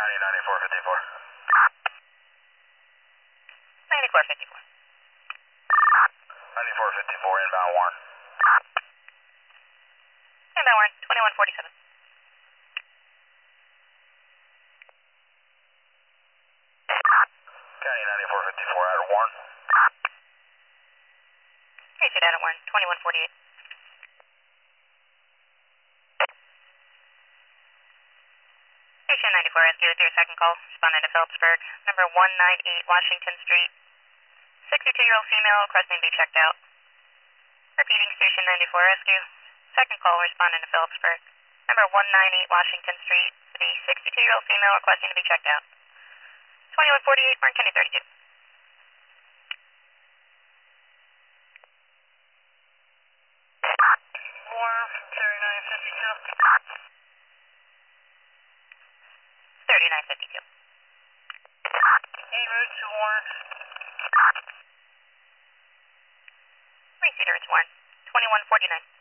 County 9454. 9454. 9454 inbound Warren. Inbound Warren, 2147. County 9454 out of Warren. Appreciate out of Warren, 2148. Station 94 Rescue with your second call, responding to Phillipsburg, number 198 Washington Street. 62-year-old female requesting to be checked out. Repeating Station 94 Rescue. Second call responding to Phillipsburg. Number 198 Washington Street. The 62-year-old female requesting to be checked out. 2148 Warren County 32. Warren from 3952. 3952. En route to Warren. Receiver, it's Warren. 2149.